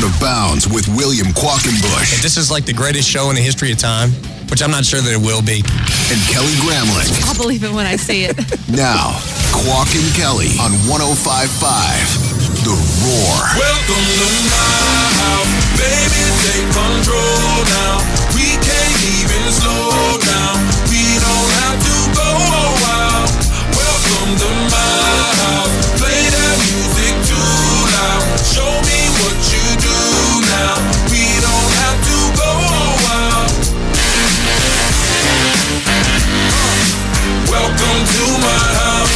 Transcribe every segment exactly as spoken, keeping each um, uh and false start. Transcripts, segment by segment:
Out of Bounds with William Quackenbush. This is like the greatest show in the history of time, which I'm not sure that it will be. And Kelly Gramling. I'll believe it when I see it. Now, Quack and Kelly on one oh five point five, The Roar. Welcome to my house, baby, take control now. We can't even slow down. We don't have to go a while. Welcome to my house, play that music too loud. Show me what you do now. We don't have to go a while. Welcome to my house.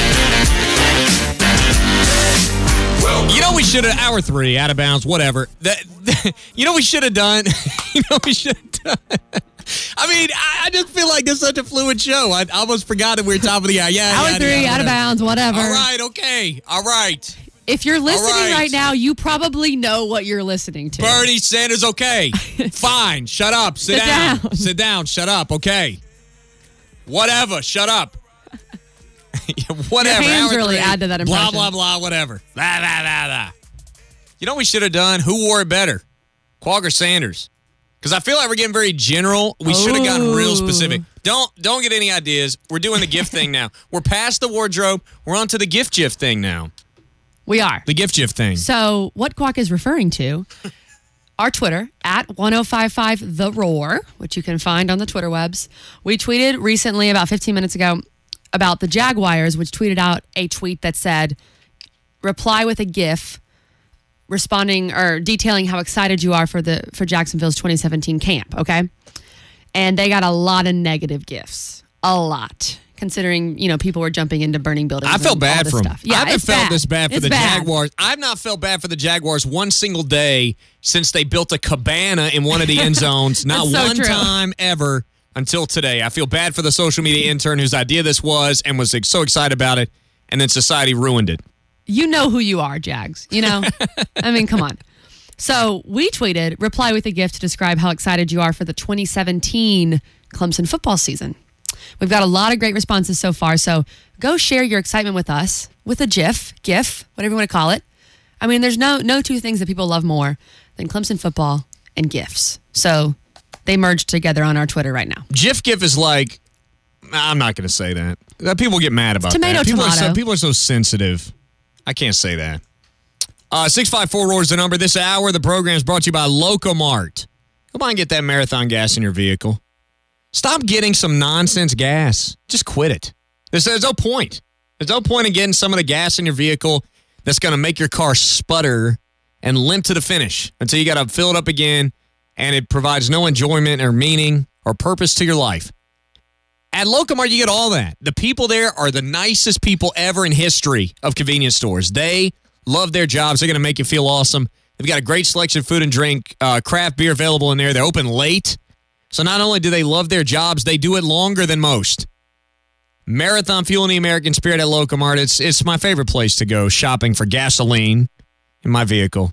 Welcome. You know we should have, hour three, out of bounds, whatever. The, the, you know we should have done? you know we should have done? I mean, I, I just feel like this is such a fluid show. I, I almost forgot that we were top of the hour. Yeah, Hour yeah, three, yeah, out of bounds, whatever. All right, okay, all right. If you're listening right. right now, you probably know what you're listening to. Bernie Sanders, okay. Fine, shut up, sit, Sit down. down. Sit down, shut up, okay. Whatever, shut up. whatever. Your hands hour really three, add to that impression. Blah, blah, blah, whatever. Blah, blah, blah, blah. You know what we should have done? Who wore it better? Quagg or Sanders? Because I feel like we're getting very general. We should have gotten real specific. Don't don't get any ideas. We're doing the gift thing now. We're past the wardrobe. We're on to the gift gift thing now. We are. The gift gift thing. So what Quack is referring to, our Twitter, at one oh five five The Roar, which you can find on the Twitter webs. We tweeted recently, about fifteen minutes ago, about the Jaguars, which tweeted out a tweet that said, reply with a GIF responding or detailing how excited you are for the for Jacksonville's twenty seventeen camp, okay? And they got a lot of negative GIFs. A lot. Considering, you know, people were jumping into burning buildings. I felt bad for them. Stuff. Yeah, I haven't it's felt bad. this bad for it's the bad. Jaguars. I've not felt bad for the Jaguars one single day since they built a cabana in one of the end zones. Not so one true. time ever until today. I feel bad for the social media intern whose idea this was and was so excited about it, and then society ruined it. You know who you are, Jags. You know? I mean, come on. So we tweeted, reply with a GIF to describe how excited you are for the twenty seventeen Clemson football season. We've got a lot of great responses so far, so go share your excitement with us with a GIF, GIF, whatever you want to call it. I mean, there's no no two things that people love more than Clemson football and GIFs. So they merged together on our Twitter right now. GIF GIF is like, I'm not going to say that. Uh, People get mad about Tomato, that. People are, so, tomato. people are so sensitive. I can't say that. Uh, six five four roar is the number. This hour, the program is brought to you by Locomart. Come on and get that marathon gas in your vehicle. Stop getting some nonsense gas. Just quit it. There's, there's no point. There's no point in getting some of the gas in your vehicle that's going to make your car sputter and limp to the finish until you got to fill it up again, and it provides no enjoyment or meaning or purpose to your life. At Locomart, you get all that. The people there are the nicest people ever in history of convenience stores. They love their jobs. They're going to make you feel awesome. They've got a great selection of food and drink, uh, craft beer available in there. They're open late. So not only do they love their jobs, they do it longer than most. Marathon fuel in the American spirit at Locomart. It's, it's my favorite place to go shopping for gasoline in my vehicle.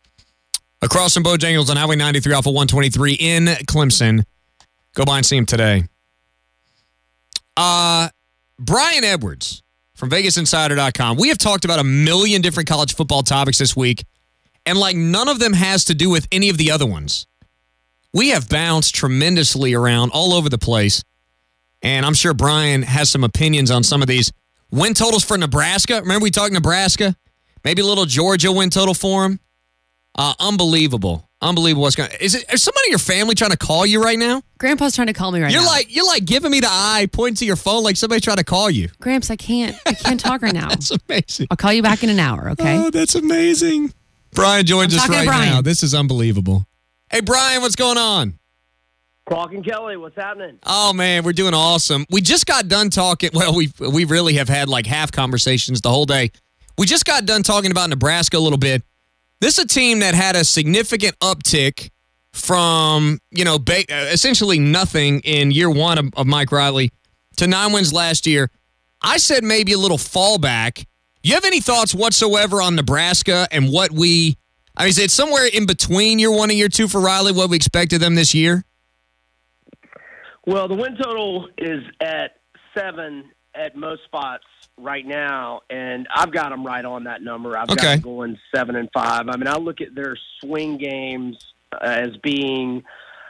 Across from Bojangles on Highway ninety-three off of one twenty-three in Clemson. Go by and see him today. Uh, Brian Edwards from Vegas Insider dot com. We have talked about a million different college football topics this week, and like none of them has to do with any of the other ones. We have bounced tremendously around all over the place, and I'm sure Brian has some opinions on some of these. Win totals for Nebraska. Remember we talked Nebraska? Maybe a little Georgia win total for him. Uh, unbelievable. Unbelievable what's going on. Is it, is somebody in your family trying to call you right now? Grandpa's trying to call me right You're now. like you're like giving me the eye, pointing to your phone like somebody's trying to call you. Gramps, I can't. I can't talk right now. That's amazing. I'll call you back in an hour, okay? Oh, that's amazing. Brian joins I'm us talking to right Brian. now. This is unbelievable. Hey, Brian, what's going on? Quack and Kelly, what's happening? Oh, man, we're doing awesome. We just got done talking. Well, we we really have had like half conversations the whole day. We just got done talking about Nebraska a little bit. This is a team that had a significant uptick from, you know, ba- essentially nothing in year one of, of Mike Riley to nine wins last year. I said maybe a little fallback. You have any thoughts whatsoever on Nebraska and what we, I mean, is it somewhere in between year one and year two for Riley, what we expected them this year? Well, the win total is at seven at most spots right now, and I've got them right on that number. I've Okay. got them going seven and five. I mean, I look at their swing games as being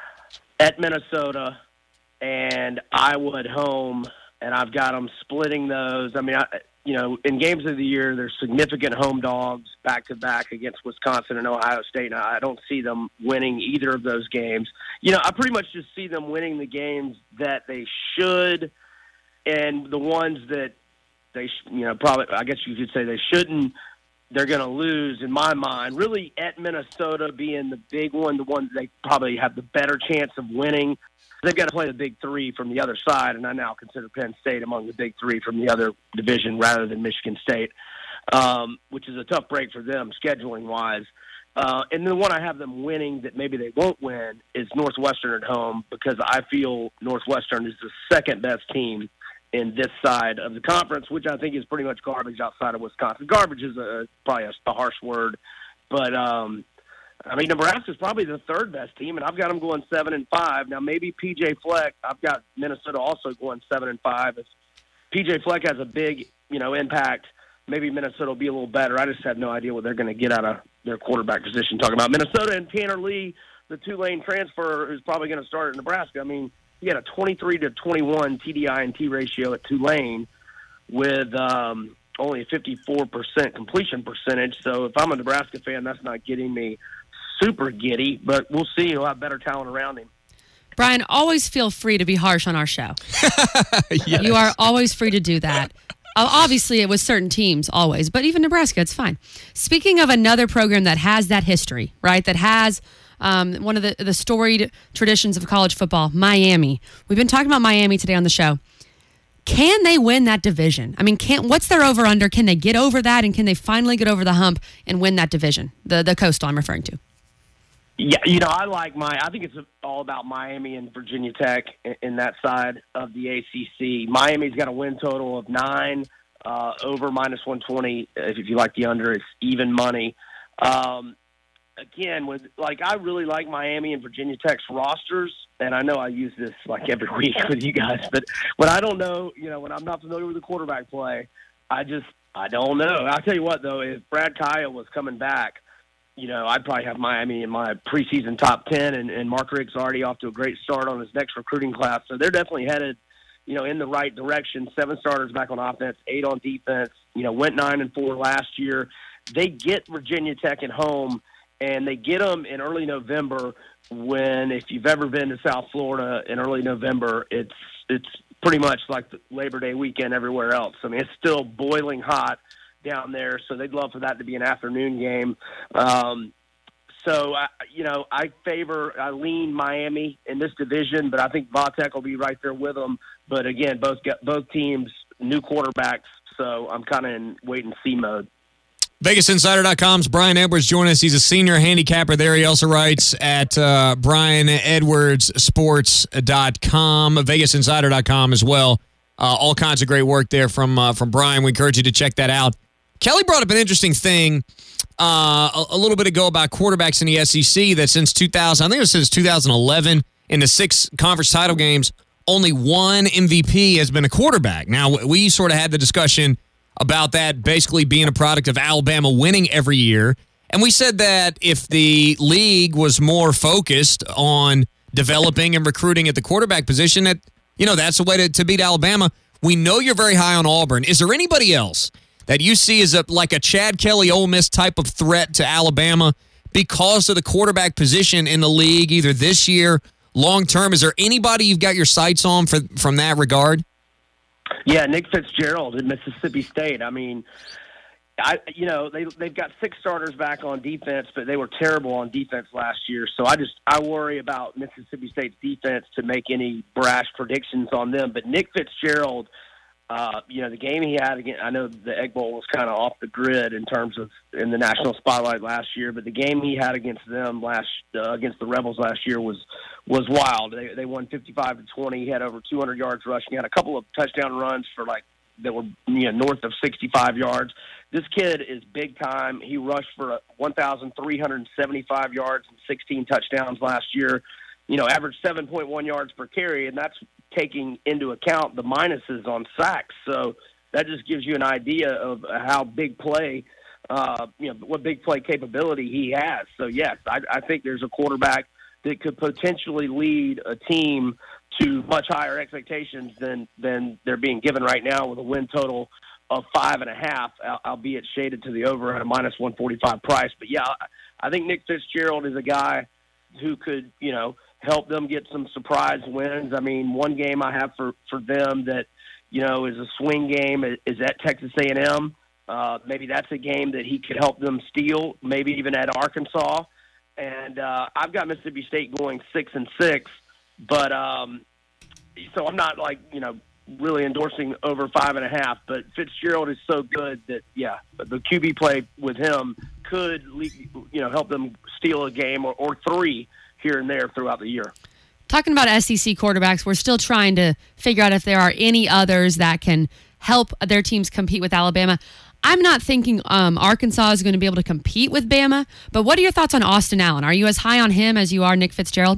at Minnesota and Iowa at home, and I've got them splitting those. I mean, I, you know, in games of the year, there's significant home dogs back-to-back against Wisconsin and Ohio State, and I don't see them winning either of those games. You know, I pretty much just see them winning the games that they should, and the ones that they, sh- you know, probably, I guess you could say they shouldn't, they're going to lose in my mind. Really, at Minnesota being the big one, the one they probably have the better chance of winning. They've got to play the big three from the other side, and I now consider Penn State among the big three from the other division rather than Michigan State, um, which is a tough break for them scheduling-wise. Uh, and the one I have them winning that maybe they won't win is Northwestern at home, because I feel Northwestern is the second-best team in this side of the conference, which I think is pretty much garbage outside of Wisconsin. Garbage is a, probably a, a harsh word, but um, I mean, Nebraska's probably the third best team, and I've got them going seven and five. Now, maybe P J Fleck. I've got Minnesota also going seven and five. If P J Fleck has a big, you know, impact, maybe Minnesota will be a little better. I just have no idea what they're going to get out of their quarterback position. Talking about Minnesota and Tanner Lee, the Tulane transfer, who's probably going to start at Nebraska. I mean, he had a twenty-three to twenty-one T D I and T ratio at Tulane with um, only a fifty-four percent completion percentage. So if I'm a Nebraska fan, that's not getting me super giddy, but we'll see. He'll have better talent around him. Brian, always feel free to be harsh on our show. Yes. You are always free to do that. Uh, Obviously, it was certain teams always, but even Nebraska, it's fine. Speaking of another program that has that history, right, that has um, one of the, the storied traditions of college football, Miami. We've been talking about Miami today on the show. Can they win that division? I mean, can what's their over-under? Can they get over that, and can they finally get over the hump and win that division, the, the Coastal I'm referring to? Yeah, you know, I like my. I think it's all about Miami and Virginia Tech in, in that side of the A C C. Miami's got a win total of nine, uh, over minus one twenty. If, if you like the under, it's even money. Um, again, with like, I really like Miami and Virginia Tech's rosters, and I know I use this like every week with you guys, but when I don't know, you know, when I'm not familiar with the quarterback play, I just I don't know. I'll tell you what though, if Brad Kaya was coming back, you know, I'd probably have Miami in my preseason top ten, and, and Mark Richt's already off to a great start on his next recruiting class. So they're definitely headed, you know, in the right direction. Seven starters back on offense, eight on defense, you know, went nine and four last year. They get Virginia Tech at home, and they get them in early November when, if you've ever been to South Florida in early November, it's it's pretty much like the Labor Day weekend everywhere else. I mean, it's still boiling hot down there, so they'd love for that to be an afternoon game. Um, so, I, you know, I favor, I lean Miami in this division, but I think Vatek will be right there with them. But again, both get, both teams, new quarterbacks, so I'm kind of in wait-and-see mode. Vegas Insider dot com's Brian Edwards joining us. He's a senior handicapper there. He also writes at uh, Brian Edwards Sports dot com, Vegas Insider dot com as well. Uh, all kinds of great work there from uh, from Brian. We encourage you to check that out. Kelly brought up an interesting thing uh, a, a little bit ago about quarterbacks in the S E C, that since two thousand, I think it was since two thousand eleven, in the six conference title games, only one M V P has been a quarterback. Now, we sort of had the discussion about that basically being a product of Alabama winning every year. And we said that if the league was more focused on developing and recruiting at the quarterback position, that, you know, that's the way to, to beat Alabama. We know you're very high on Auburn. Is there anybody else that you see as a, like a Chad Kelly Ole Miss type of threat to Alabama because of the quarterback position in the league, either this year, long term? Is there anybody you've got your sights on for, from that regard? Yeah, Nick Fitzgerald at Mississippi State. I mean, I you know they they've got six starters back on defense, but they were terrible on defense last year. So I just I worry about Mississippi State's defense to make any brash predictions on them. But Nick Fitzgerald, uh, you know, the game he had again. I know the Egg Bowl was kind of off the grid in terms of in the national spotlight last year, but the game he had against them last uh, against the Rebels last year was. was wild. They they won fifty-five to twenty. He had over two hundred yards rushing. He had a couple of touchdown runs for like that were you know north of sixty-five yards. This kid is big time. He rushed for one thousand three hundred seventy-five yards and sixteen touchdowns last year. You know, averaged seven point one yards per carry, and that's taking into account the minuses on sacks. So, that just gives you an idea of how big play, uh, you know, what big play capability he has. So, yes, I, I think there's a quarterback that could potentially lead a team to much higher expectations than, than they're being given right now with a win total of five and a half, albeit shaded to the over at a minus one forty-five price. But, yeah, I think Nick Fitzgerald is a guy who could, you know, help them get some surprise wins. I mean, one game I have for, for them that, you know, is a swing game is at Texas A and M. Uh, maybe that's a game that he could help them steal, maybe even at Arkansas. And uh, I've got Mississippi State going six and six, but um, so I'm not like, you know, really endorsing over five and a half, but Fitzgerald is so good that, yeah, the Q B play with him could, you know, help them steal a game or, or three here and there throughout the year. Talking about S E C quarterbacks, we're still trying to figure out if there are any others that can help their teams compete with Alabama. I'm not thinking um, Arkansas is going to be able to compete with Bama, but what are your thoughts on Austin Allen? Are you as high on him as you are Nick Fitzgerald?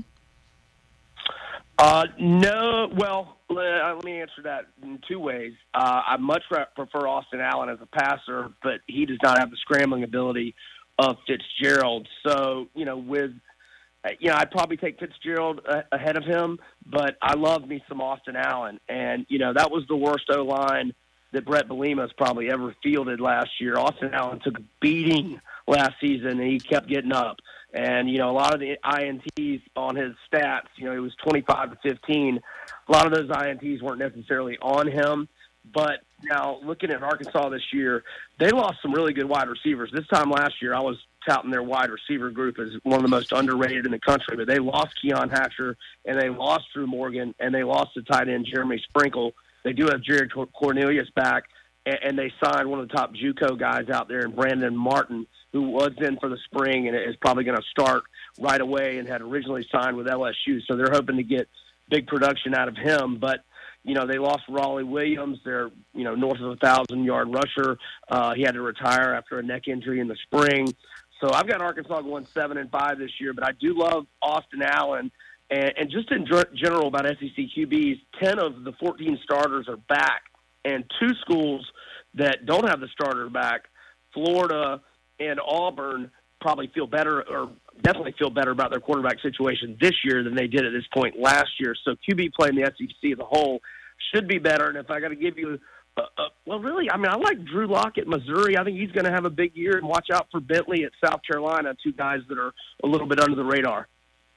Uh, no, well, let me answer that in two ways. Uh, I much prefer Austin Allen as a passer, but he does not have the scrambling ability of Fitzgerald. So, you know, with, you know, I'd probably take Fitzgerald ahead of him, but I love me some Austin Allen. And, you know, that was the worst O-line that Brett Bielema's probably ever fielded last year. Austin Allen took a beating last season, and he kept getting up. And, you know, a lot of the I N Ts on his stats, you know, he was twenty-five to fifteen. A lot of those I N Ts weren't necessarily on him. But now looking at Arkansas this year, they lost some really good wide receivers. This time last year, I was touting their wide receiver group as one of the most underrated in the country. But they lost Keon Hatcher, and they lost Drew Morgan, and they lost the tight end Jeremy Sprinkle. They do have Jared Cornelius back, and, and they signed one of the top JUCO guys out there in Brandon Martin, who was in for the spring and is probably going to start right away and had originally signed with L S U. So they're hoping to get big production out of him. But, you know, they lost Raleigh Williams. They're, you know, north of a thousand-yard rusher. Uh, he had to retire after a neck injury in the spring. So I've got Arkansas going seven and five this year, but I do love Austin Allen. And, and just in general about S E C Q Bs, ten of the fourteen starters are back, and two schools that don't have the starter back, Florida and Auburn, probably feel better or definitely feel better about their quarterback situation this year than they did at this point last year. So Q B play in the S E C as a whole should be better. And if I got to give you a, a, well, really, I mean, I like Drew Lock at Missouri. I think he's going to have a big year. And watch out for Bentley at South Carolina, two guys that are a little bit under the radar.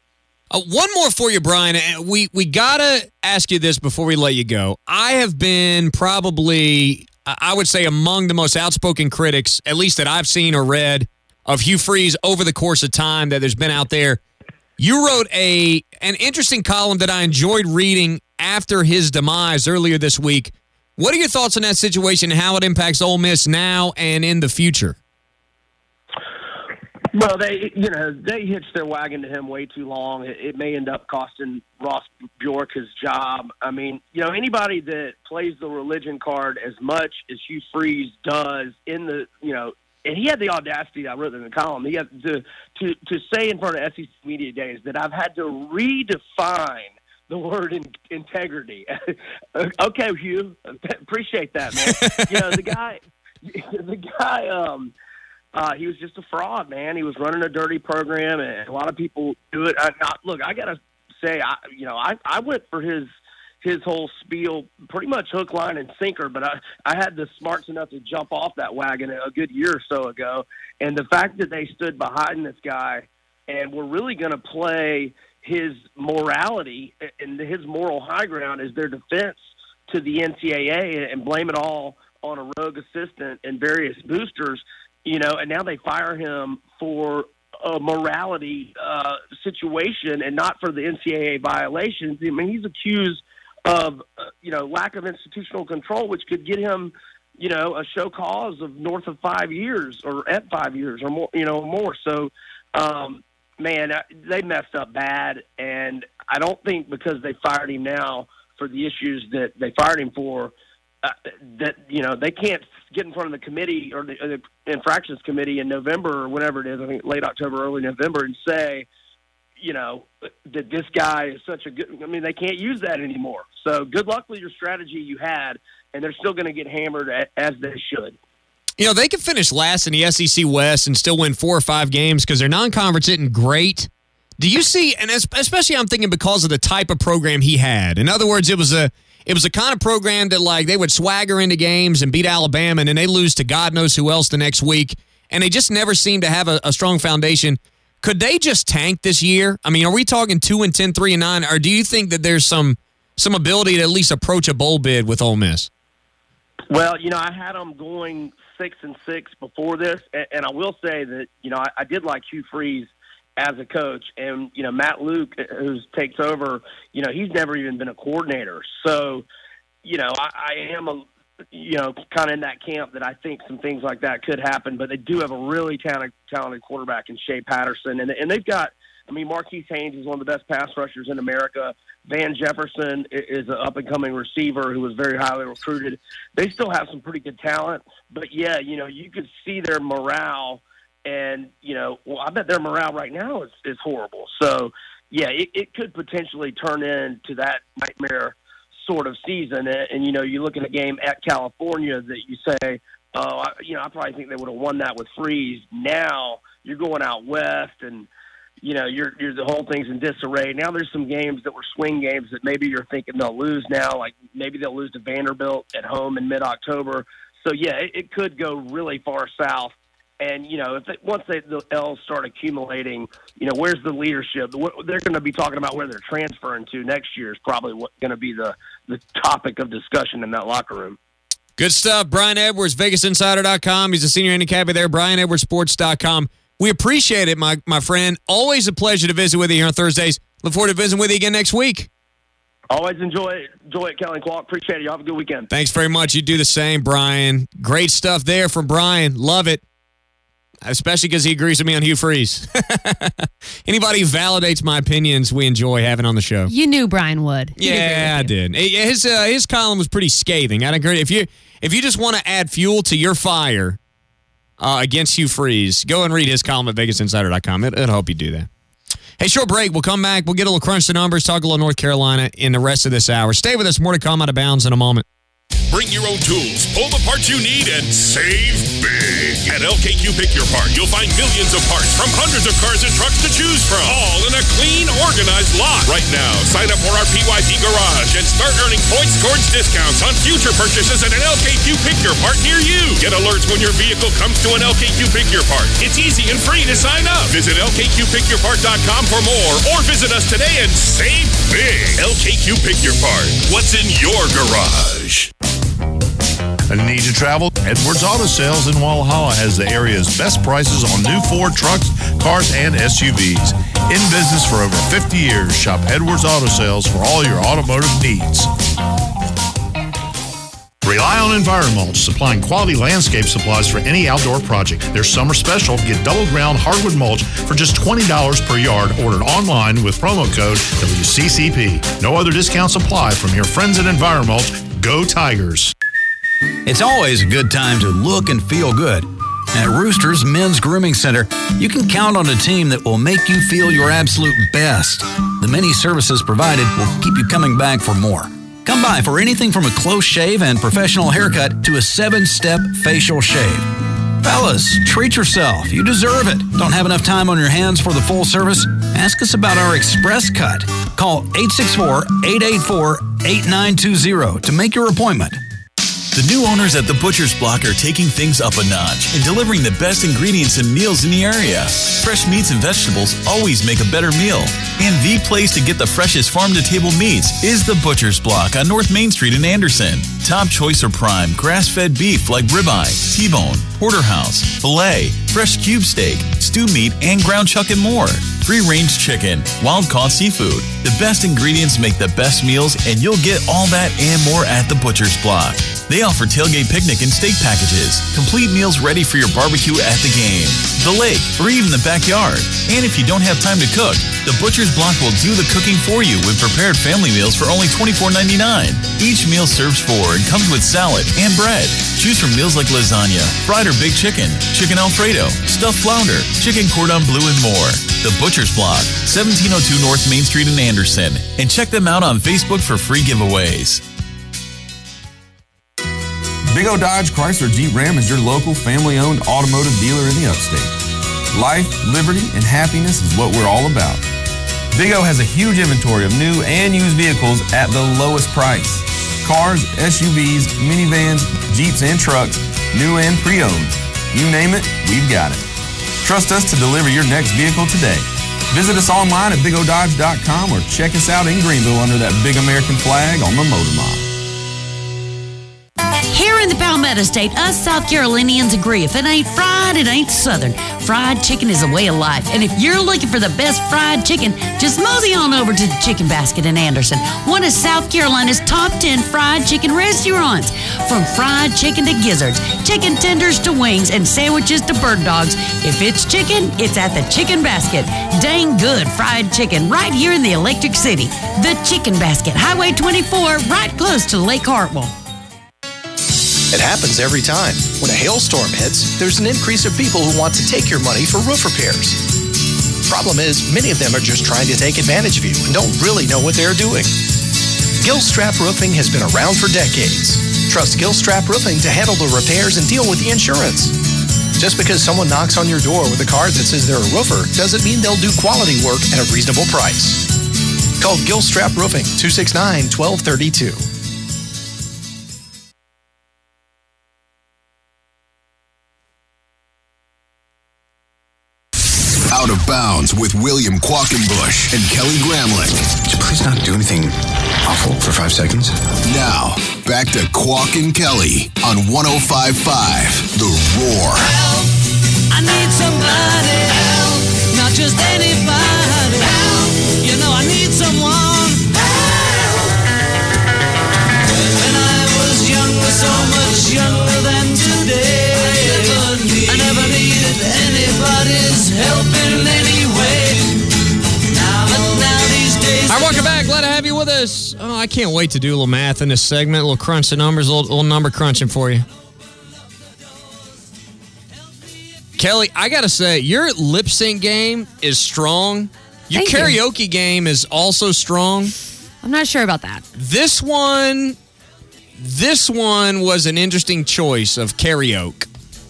Uh, one more for you, Brian. We we gotta ask you this before we let you go. I have been probably, I would say, among the most outspoken critics, at least that I've seen or read, of Hugh Freeze over the course of time that there's been out there. You wrote a an interesting column that I enjoyed reading after his demise earlier this week. What are your thoughts on that situation and how it impacts Ole Miss now and in the future? Well, they, you know, they hitched their wagon to him way too long. It, it may end up costing Ross Bjork his job. I mean, you know, anybody that plays the religion card as much as Hugh Freeze does in the, you know, and he had the audacity, I wrote in the column, he had to, to, to say in front of S E C Media Days that I've had to redefine the word in, integrity. Okay, Hugh, appreciate that, man. You know, the guy, the guy, um, Uh, he was just a fraud, man. He was running a dirty program, and a lot of people do it. I, I, look, I got to say, I, you know, I, I went for his his whole spiel pretty much hook, line, and sinker, but I, I had the smarts enough to jump off that wagon a good year or so ago. And the fact that they stood behind this guy and were really going to play his morality and his moral high ground as their defense to the N C double A and blame it all on a rogue assistant and various boosters, you know, and now they fire him for a morality uh, situation and not for the N C double A violations. I mean, he's accused of, uh, you know, lack of institutional control, which could get him, you know, a show cause of north of five years or at five years or more, you know, more. So, um, man, they messed up bad. And I don't think because they fired him now for the issues that they fired him for, Uh, that, you know, they can't get in front of the committee or the, or the infractions committee in November or whatever it is, I think late October, early November, and say, you know, that this guy is such a good – I mean, they can't use that anymore. So good luck with your strategy you had, and they're still going to get hammered a- as they should. You know, they could finish last in the S E C West and still win four or five games because their non-conference isn't great. Do you see, and especially I'm thinking because of the type of program he had. In other words, it was a it was a kind of program that, like, they would swagger into games and beat Alabama, and then they lose to God knows who else the next week, and they just never seemed to have a, a strong foundation. Could they just tank this year? I mean, are we talking two and ten, three and nine, or do you think that there's some some ability to at least approach a bowl bid with Ole Miss? Well, you know, I had them going six and six before this, and, and I will say that, you know, I, I did like Hugh Freeze as a coach, and, you know, Matt Luke, who takes over, you know, he's never even been a coordinator. So, you know, I, I am, a, you know, kind of in that camp that I think some things like that could happen, but they do have a really talented, talented quarterback in Shea Patterson, and, and they've got, I mean, Marquise Haynes is one of the best pass rushers in America. Van Jefferson is an up-and-coming receiver who was very highly recruited. They still have some pretty good talent, but, yeah, you know, you could see their morale. And, you know, well, I bet their morale right now is, is horrible. So, yeah, it, it could potentially turn into that nightmare sort of season. And, and, you know, you look at a game at California that you say, oh, I, you know, I probably think they would have won that with Freeze. Now you're going out west and, you know, you're, you're the whole thing's in disarray. Now there's some games that were swing games that maybe you're thinking they'll lose now. Like maybe they'll lose to Vanderbilt at home in mid-October. So, yeah, it, it could go really far south. And, you know, if they, once they, the L's start accumulating, you know, where's the leadership? What, they're going to be talking about where they're transferring to next year is probably what, going to be the, the topic of discussion in that locker room. Good stuff. Brian Edwards, Vegas Insider dot com. He's a senior handicapper there, Brian Edwards Sports dot com. We appreciate it, my, my friend. Always a pleasure to visit with you here on Thursdays. Look forward to visiting with you again next week. Always enjoy it, enjoy it, Kelly and Clark. Appreciate it. You have a good weekend. Thanks very much. You do the same, Brian. Great stuff there from Brian. Love it. Especially because he agrees with me on Hugh Freeze. Anybody who validates my opinions, we enjoy having on the show. You knew Brian would. He'd Yeah, I did. His uh, his column was pretty scathing. I agree. If you if you just want to add fuel to your fire uh, against Hugh Freeze, go and read his column at Vegas Insider dot com. It, it'll help you do that. Hey, short break. We'll come back. We'll get a little crunch the numbers, talk a little North Carolina in the rest of this hour. Stay with us. More to come out of bounds in a moment. Bring your own tools, pull the parts you need, and save big. At L K Q Pick Your Part, you'll find millions of parts from hundreds of cars and trucks to choose from, all in a clean, organized lot. Right now, sign up for our P Y P Garage and start earning points towards discounts on future purchases at an L K Q Pick Your Part near you. Get alerts when your vehicle comes to an L K Q Pick Your Part. It's easy and free to sign up. Visit L K Q pick your part dot com for more, or visit us today and save big. L K Q Pick Your Part. What's in your garage? Need to travel? Edwards Auto Sales in Walhalla has the area's best prices on new Ford trucks, cars, and S U Vs. In business for over fifty years, shop Edwards Auto Sales for all your automotive needs. Rely on EnviroMulch, supplying quality landscape supplies for any outdoor project. Their summer special, get double ground hardwood mulch for just twenty dollars per yard, ordered online with promo code W C C P. No other discounts apply from your friends at EnviroMulch. Go Tigers! It's always a good time to look and feel good. At Roosters Men's Grooming Center, you can count on a team that will make you feel your absolute best. The many services provided will keep you coming back for more. Come by for anything from a close shave and professional haircut to a seven-step facial shave. Fellas, treat yourself. You deserve it. Don't have enough time on your hands for the full service? Ask us about our Express Cut. Call eight six four, eight eight four, eight nine two zero to make your appointment. The new owners at the Butcher's Block are taking things up a notch and delivering the best ingredients and meals in the area. Fresh meats and vegetables always make a better meal. And the place to get the freshest farm-to-table meats is the Butcher's Block on North Main Street in Anderson. Top choice or prime grass-fed beef like ribeye, T-bone, porterhouse, filet, fresh cube steak, stewed meat, and ground chuck and more. Free-range chicken, wild-caught seafood. The best ingredients make the best meals, and you'll get all that and more at the Butcher's Block. They offer tailgate picnic and steak packages, complete meals ready for your barbecue at the game, the lake, or even the backyard. And if you don't have time to cook, the Butcher's Block will do the cooking for you with prepared family meals for only twenty-four ninety-nine. Each meal serves four and comes with salad and bread. Choose from meals like lasagna, fried or baked chicken, chicken Alfredo, stuffed flounder, chicken cordon bleu, and more. The Butcher's Block, seventeen oh two North Main Street in Anderson. And check them out on Facebook for free giveaways. Big O Dodge Chrysler Jeep Ram is your local family-owned automotive dealer in the upstate. Life, liberty, and happiness is what we're all about. Big O has a huge inventory of new and used vehicles at the lowest price. Cars, S U Vs, minivans, Jeeps, and trucks, new and pre-owned. You name it, we've got it. Trust us to deliver your next vehicle today. Visit us online at big o dodge dot com or check us out in Greenville under that big American flag on the Motor Mile. Here in the Palmetto State, us South Carolinians agree if it ain't fried, it ain't Southern. Fried chicken is a way of life. And if you're looking for the best fried chicken, just mosey on over to the Chicken Basket in Anderson, one of South Carolina's top ten fried chicken restaurants. From fried chicken to gizzards, chicken tenders to wings, and sandwiches to bird dogs, if it's chicken, it's at the Chicken Basket. Dang good fried chicken right here in the Electric City. The Chicken Basket, Highway twenty-four, right close to Lake Hartwell. It happens every time. When a hailstorm hits, there's an increase of people who want to take your money for roof repairs. Problem is, many of them are just trying to take advantage of you and don't really know what they're doing. Gilstrap Roofing has been around for decades. Trust Gilstrap Roofing to handle the repairs and deal with the insurance. Just because someone knocks on your door with a card that says they're a roofer doesn't mean they'll do quality work at a reasonable price. Call Gilstrap Roofing, two six nine, one two three two. Out of Bounds with William Quackenbush and Kelly Gramlich. Could you please not do anything awful for five seconds? Now, back to Quack and Kelly on one oh five point five The Roar. Help! I need somebody help, not just anybody help. You know I need someone help. When I was younger, so much younger than today, I never needed anybody's help in any way. Now, but now these days. All right, welcome back. Glad to have you with us. Oh, I can't wait to do a little math in this segment, a little crunch of numbers, a little, little number crunching for you. Kelly, I got to say, your lip sync game is strong. Your Thank you. karaoke game is also strong. I'm not sure about that. This one, this one was an interesting choice of karaoke.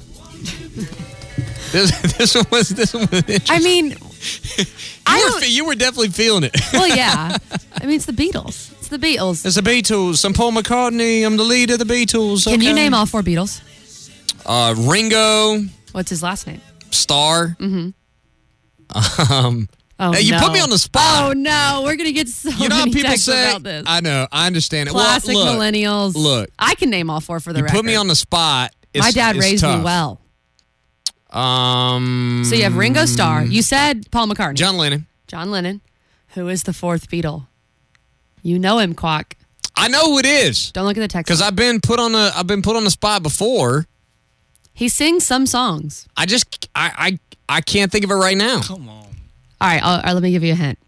This, this one was this one was interesting. I mean, you, I were, don't, fe- you were definitely feeling it. well, yeah. I mean, it's the Beatles. It's the Beatles. It's the Beatles. I'm Paul McCartney. I'm the lead of the Beatles. Can you Okay. name all four Beatles? Uh, Ringo. What's his last name? Star. Mm-hmm. Um, Oh, hey, you no. put me on the spot. Oh, no. We're going to get so You know how many people texts say, about this. I know, I understand it. Classic well, look, millennials. Look. I can name all four for the You record. put me on the spot. It's, My dad it's raised tough. me well. Um, So you have Ringo Starr. You said Paul McCartney. John Lennon. John Lennon. Who is the fourth Beatle? You know him, Quack. I know who it is. Don't look at the text. Because I've been put on a I've been put on the spot before. He sings some songs. I just I I, I can't think of it right now. Come on. All right, all right, let me give you a hint.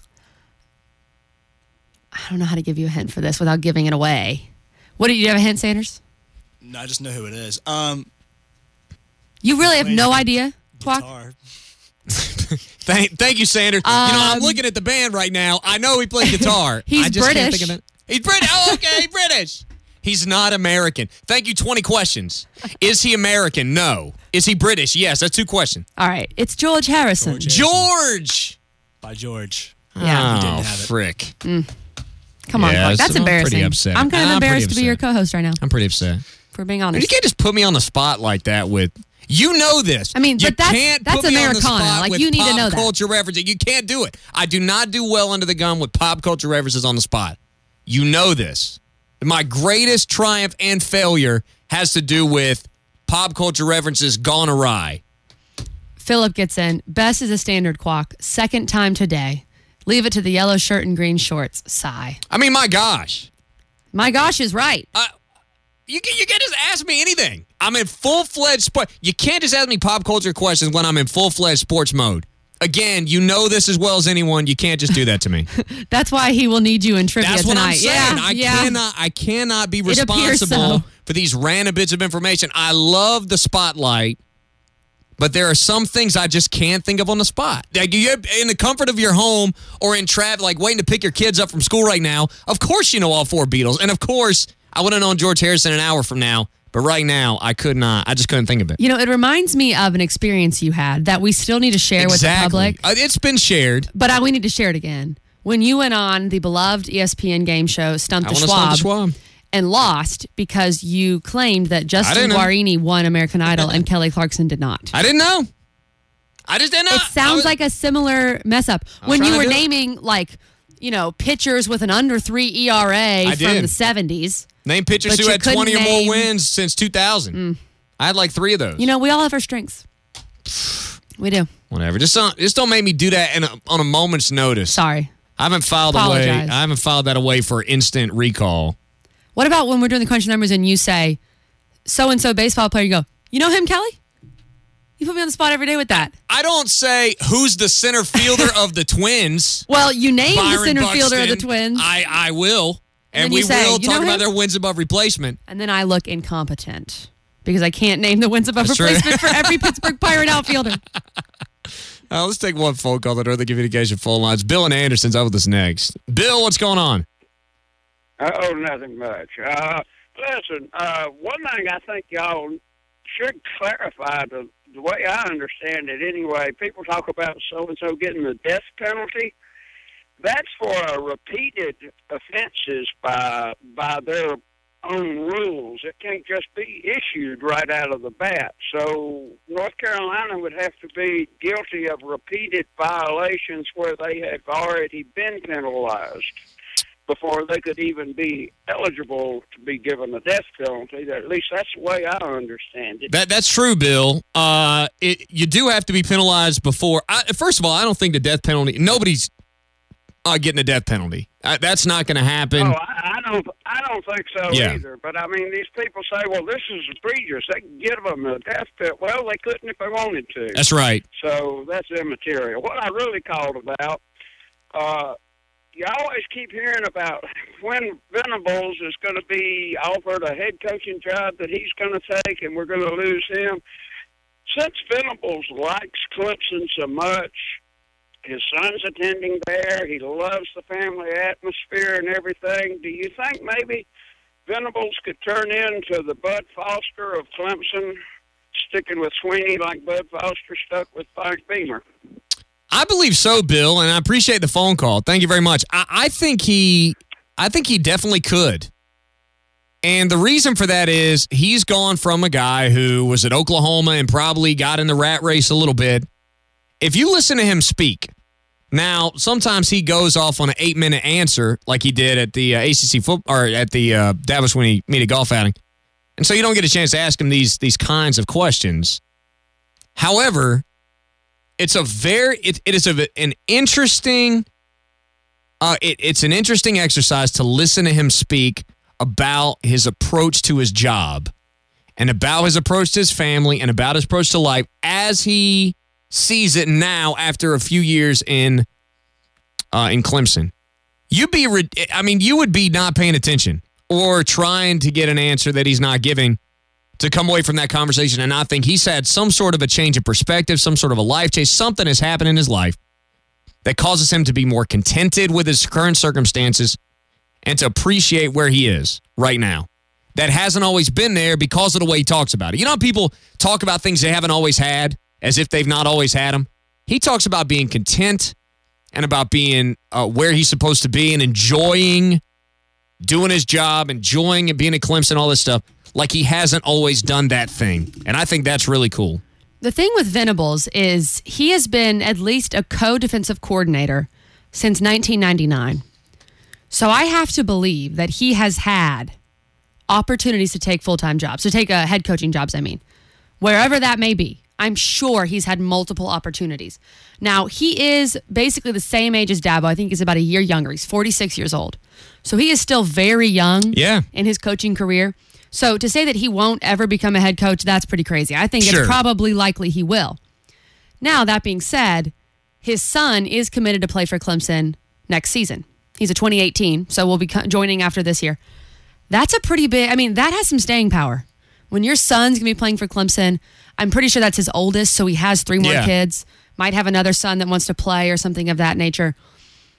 I don't know how to give you a hint for this without giving it away. What do you have a hint, Sanders? No, I just know who it is. Um, You really have no idea, Quack? guitar. Thank, thank you, Sanders. you know, I'm Um, looking at the band right now. I know he plays guitar. He's I just Can't British. think of it. He's British. Oh, okay, British. He's not American. Thank you. twenty questions. Is he American? No. Is he British? Yes. That's two questions. All right, it's George Harrison. George George. By George. Yeah. Oh, didn't have it. frick. Mm. Come on, Yeah, Quack. That's so I'm pretty embarrassing. upset. I'm kind of I'm pretty embarrassed to be your upset. co-host right now, I'm pretty upset. for being You honest. can't just put me on the spot like that with. You know this. I mean, you but that's- can't that's put me on the Americana. spot Like, with you need to pop know that. culture references. You can't do it. I do not do well under the gun with pop culture references on the spot. You know this. My greatest triumph and failure has to do with pop culture references gone awry. Philip gets in. Best is a standard, Quack. Second time today. Leave it to the yellow shirt and green shorts. Sigh. I mean, my gosh. My gosh is right. Uh, you, can, you can't just ask me anything. I'm in full-fledged sport. You can't just ask me pop culture questions when I'm in full-fledged sports mode. Again, you know this as well as anyone. You can't just do that to me. That's why he will need you in trivia That's what tonight. I'm saying. Yeah, I yeah. cannot. I cannot be It appears responsible so. for these random bits of information. I love the spotlight, but there are some things I just can't think of on the spot. Like you're in the comfort of your home or in traffic, like waiting to pick your kids up from school right now. Of course, you know all four Beatles, and of course, I would have known George Harrison an hour from now. But right now, I could not. I just couldn't think of it. You know, it reminds me of an experience you had that we still need to share exactly. with the public. Uh, It's been shared. But I, we need to share it again. When you went on the beloved E S P N game show, Stump I the wanna Schwab, Stump the Schwab. and lost because you claimed that Justin didn't know. Guarini won American Idol and Kelly Clarkson did not. I didn't know. I just didn't know. It sounds was- like a similar mess up. I was When you trying were to do it. naming, like, you know, pitchers with an under three E R A I from did. the seventies. Name pitchers But who you had couldn't twenty or name- more wins since two thousand. Mm. I had like three of those. You know, we all have our strengths. We do. Whatever. Just don't, just don't make me do that in a, on a moment's notice. Sorry. I haven't filed away. Apologize. I haven't filed that away for instant recall. What about when we're doing the crunch numbers and you say, so-and-so baseball player, you go, you know him, Kelly? You put me on the spot every day with that. I don't say who's the center fielder of the Twins. Well, you named the Byron center fielder of the Buxton. Twins. I, I will. And And, then we you say, will "You talk know about him?" their wins above replacement. And then I look incompetent because I can't name the wins above That's right. replacement for every Pittsburgh Pirate outfielder. Uh, let's take one phone call that early communication phone lines. Bill and Anderson's up with us next. Bill, what's going on? Oh, nothing much. Uh, listen, uh, one thing I think y'all should clarify, the, the way I understand it anyway, people talk about so-and-so getting the death penalty. That's for uh, repeated offenses by by their own rules. It can't just be issued right out of the bat. So North Carolina would have to be guilty of repeated violations where they have already been penalized before they could even be eligible to be given the death penalty. At least that's the way I understand it. That That's true, Bill. Uh, it, you do have to be penalized before. I, first of all, I don't think the death penalty, nobody's uh, getting a death penalty. Uh, that's not going to happen. Oh, I, I don't. I don't think so Yeah. either. But I mean, these people say, "Well, this is egregious. They can give them a death penalty." Well, they couldn't if they wanted to. That's right. So that's immaterial. What I really called about, uh, you always keep hearing about when Venables is going to be offered a head coaching job that he's going to take, and we're going to lose him. Since Venables likes Clemson so much, his son's attending there. He loves the family atmosphere and everything. Do you think maybe Venables could turn into the Bud Foster of Clemson, sticking with Sweeney like Bud Foster stuck with Frank Beamer? I believe so, Bill, and I appreciate the phone call. Thank you very much. I, I think he, I think he definitely could. And the reason for that is he's gone from a guy who was at Oklahoma and probably got in the rat race a little bit. If you listen to him speak, now sometimes he goes off on an eight-minute answer like he did at the uh, A C C football or at the uh, Davos when he Media Golf outing, and so you don't get a chance to ask him these these kinds of questions. However, it's a very it, it is a, an interesting uh, it, it's an interesting exercise to listen to him speak about his approach to his job and about his approach to his family and about his approach to life as he sees it now after a few years in uh, in Clemson. You'd be, I mean, you would be not paying attention or trying to get an answer that he's not giving to come away from that conversation and not think he's had some sort of a change of perspective, some sort of a life change, something has happened in his life that causes him to be more contented with his current circumstances and to appreciate where he is right now. That hasn't always been there because of the way he talks about it. You know how people talk about things they haven't always had as if they've not always had them? He talks about being content and about being uh, where he's supposed to be and enjoying doing his job, enjoying it, being at Clemson, all this stuff, like he hasn't always done that thing. And I think that's really cool. The thing with Venables is he has been at least a co-defensive coordinator since nineteen ninety-nine. So I have to believe that he has had opportunities to take full-time jobs, to take uh, head coaching jobs, I mean, wherever that may be. I'm sure he's had multiple opportunities. Now, he is basically the same age as Dabo. I think he's about a year younger. He's forty-six years old. So he is still very young yeah. in his coaching career. So to say that he won't ever become a head coach, that's pretty crazy. I think Sure. it's probably likely he will. Now, that being said, his son is committed to play for Clemson next season. He's a twenty eighteen, so we'll be co- joining after this year. That's a pretty big, I mean, that has some staying power. When your son's going to be playing for Clemson, I'm pretty sure that's his oldest, so he has three more Yeah. kids. Might have another son that wants to play or something of that nature.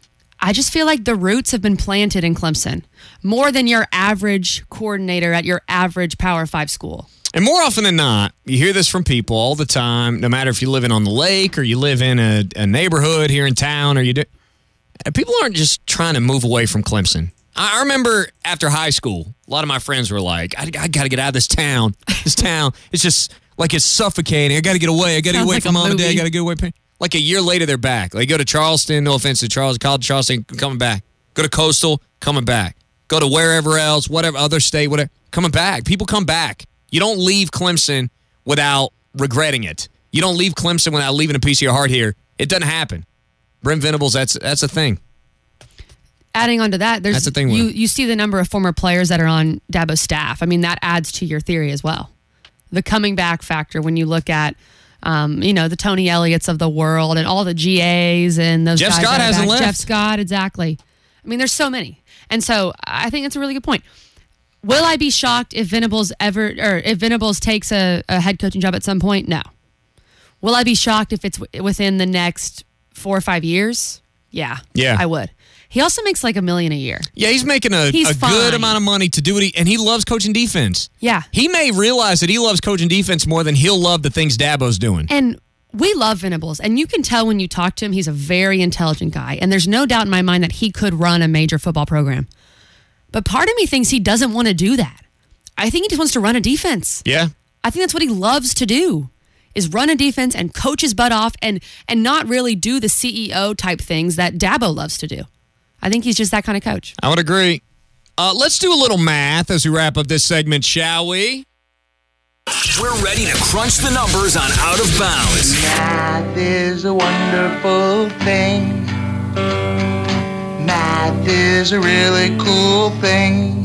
I just feel like the roots have been planted in Clemson more than your average coordinator at your average Power Five school. And more often than not, you hear this from people all the time, no matter if you live in on the lake or you live in a, a neighborhood here in town or you do. People aren't just trying to move away from Clemson. I remember after high school, a lot of my friends were like, I, I got to get out of this town. This town, it's just like it's suffocating. I got to get away. I got to get away like from a mom and dad. I movie. got to get away. Like a year later, they're back. Like go to Charleston, no offense to Charles, College of Charleston, coming back. Go to Coastal, coming back. Go to wherever else, whatever, other state, whatever, coming back. People come back. You don't leave Clemson without regretting it. You don't leave Clemson without leaving a piece of your heart here. It doesn't happen. Brent Venables, that's that's a thing. Adding on to that, there's That's the thing with you, him. you see the number of former players that are on Dabo's staff. I mean, that adds to your theory as well. The coming back factor when you look at, um, you know, the Tony Elliott's of the world and all the G As and those Jeff guys. Scott that are hasn't back. left. Jeff Scott, exactly. I mean, there's so many. And so I think it's a really good point. Will I be shocked if Venables ever, or if Venables takes a, a head coaching job at some point? No. Will I be shocked if it's w- within the next four or five years? Yeah. Yeah. I would. He also makes like a million a year. Yeah, he's making a, He's a fine. good amount of money to do what he, and he loves coaching defense. Yeah. He may realize that he loves coaching defense more than he'll love the things Dabo's doing. And we love Venables, and you can tell when you talk to him, he's a very intelligent guy. And there's no doubt in my mind that he could run a major football program. But part of me thinks he doesn't want to do that. I think he just wants to run a defense. Yeah. I think that's what he loves to do, is run a defense and coach his butt off and and not really do the C E O type things that Dabo loves to do. I think he's just that kind of coach. I would agree. Uh, let's do a little math as we wrap up this segment, shall we? We're ready to crunch the numbers on Out of Bounds. Math is a wonderful thing. Math is a really cool thing.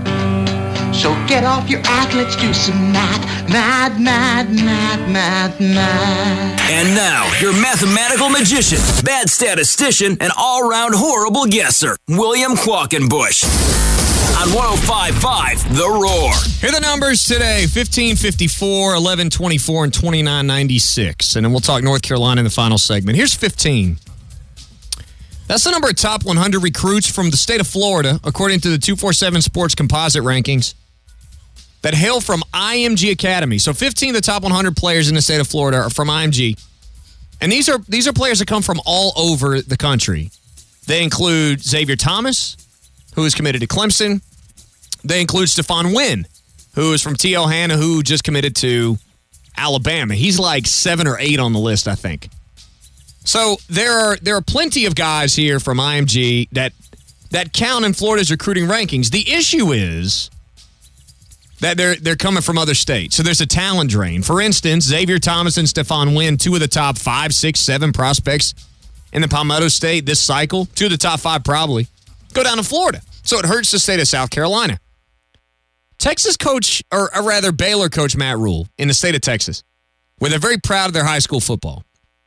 So get off your ass, let's do some math. Math, math, math, math, math. And now, your mathematical magician, bad statistician, and all-round horrible guesser, William Quackenbush. On one oh five point five The Roar. Here are the numbers today: fifteen fifty-four, eleven twenty-four, and twenty-nine ninety-six. And then we'll talk North Carolina in the final segment. Here's fifteen. That's the number of top one hundred recruits from the state of Florida, according to the two forty-seven Sports Composite Rankings, that hail from I M G Academy. So fifteen of the top one hundred players in the state of Florida are from I M G. And these are these are players that come from all over the country. They include Xavier Thomas, who is committed to Clemson. They include Stephon Wynn, who is from T L Hanna, who just committed to Alabama. He's like seven or eight on the list, I think. So there are there are plenty of guys here from I M G that that count in Florida's recruiting rankings. The issue is that they're they're coming from other states. So there's a talent drain. For instance, Xavier Thomas and Stephon Wynn, two of the top five, six, seven prospects in the Palmetto State this cycle, two of the top five probably, go down to Florida. So it hurts the state of South Carolina. Texas coach, or, or rather Baylor coach Matt Rule in the state of Texas, where they're very proud of their high school football.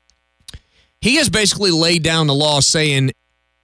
He has basically laid down the law saying